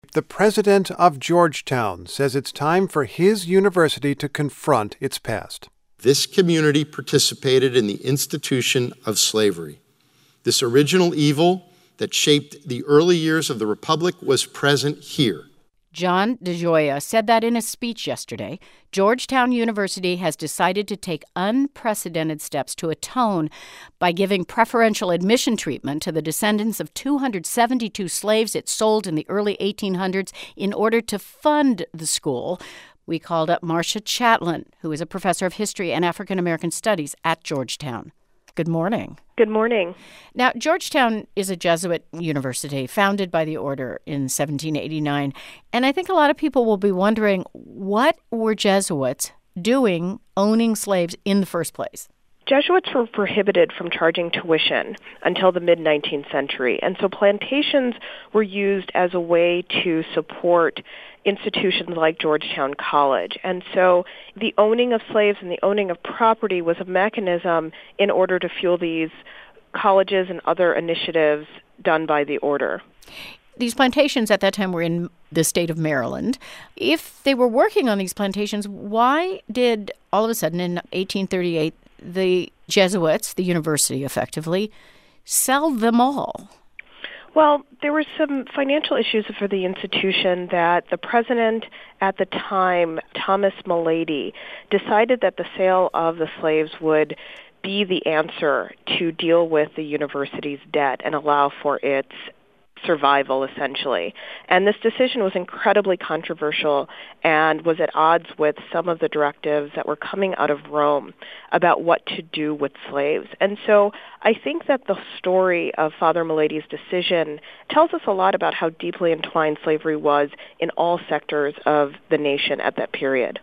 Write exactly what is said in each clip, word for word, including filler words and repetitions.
The president of Georgetown says it's time for his university to confront its past. This community participated in the institution of slavery. This original evil that shaped the early years of the Republic was present here. John DeGioia said that in a speech yesterday. Georgetown University has decided to take unprecedented steps to atone by giving preferential admission treatment to the descendants of two hundred seventy-two slaves it sold in the early eighteen hundreds in order to fund the school. We called up Marcia Chatelain, who is a professor of history and African American studies at Georgetown. Good morning. Good morning. Now, Georgetown is a Jesuit university founded by the order in seventeen eighty-nine. And I think a lot of people will be wondering, what were Jesuits doing owning slaves in the first place? Jesuits were prohibited from charging tuition until the mid-nineteenth century. And so plantations were used as a way to support institutions like Georgetown College. And so the owning of slaves and the owning of property was a mechanism in order to fuel these colleges and other initiatives done by the order. These plantations at that time were in the state of Maryland. If they were working on these plantations, why did all of a sudden in eighteen thirty-eight the Jesuits, the university effectively, sell them all? Well, there were some financial issues for the institution that the president at the time, Thomas Mulady, decided that the sale of the slaves would be the answer to deal with the university's debt and allow for its survival, essentially. And this decision was incredibly controversial and was at odds with some of the directives that were coming out of Rome about what to do with slaves. And so I think that the story of Father Mullady's decision tells us a lot about how deeply entwined slavery was in all sectors of the nation at that period.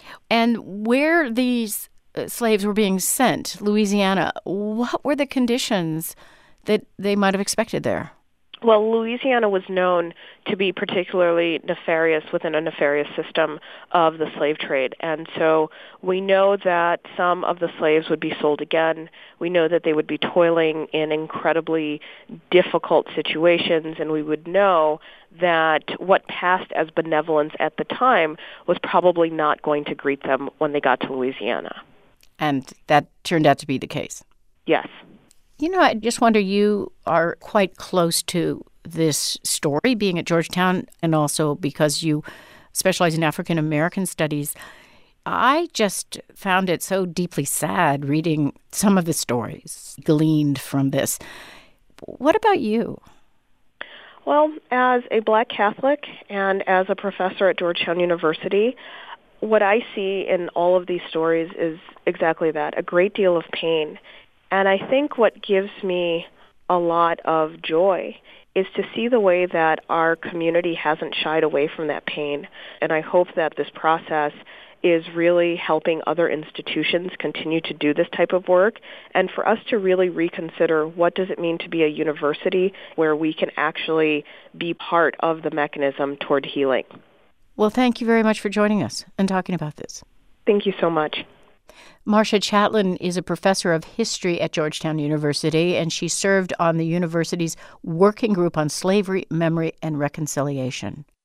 And where these uh, slaves were being sent, Louisiana, what were the conditions that they might have expected there? Well, Louisiana was known to be particularly nefarious within a nefarious system of the slave trade. And so we know that some of the slaves would be sold again. We know that they would be toiling in incredibly difficult situations. And we would know that what passed as benevolence at the time was probably not going to greet them when they got to Louisiana. And that turned out to be the case. Yes. You know, I just wonder, you are quite close to this story, being at Georgetown, and also because you specialize in African American studies. I just found it so deeply sad reading some of the stories gleaned from this. What about you? Well, as a Black Catholic and as a professor at Georgetown University, what I see in all of these stories is exactly that, a great deal of pain. And I think what gives me a lot of joy is to see the way that our community hasn't shied away from that pain. And I hope that this process is really helping other institutions continue to do this type of work, and for us to really reconsider what does it mean to be a university where we can actually be part of the mechanism toward healing. Well, thank you very much for joining us and talking about this. Thank you so much. Marcia Chatelain is a professor of history at Georgetown University, and she served on the university's working group on slavery, memory, and reconciliation.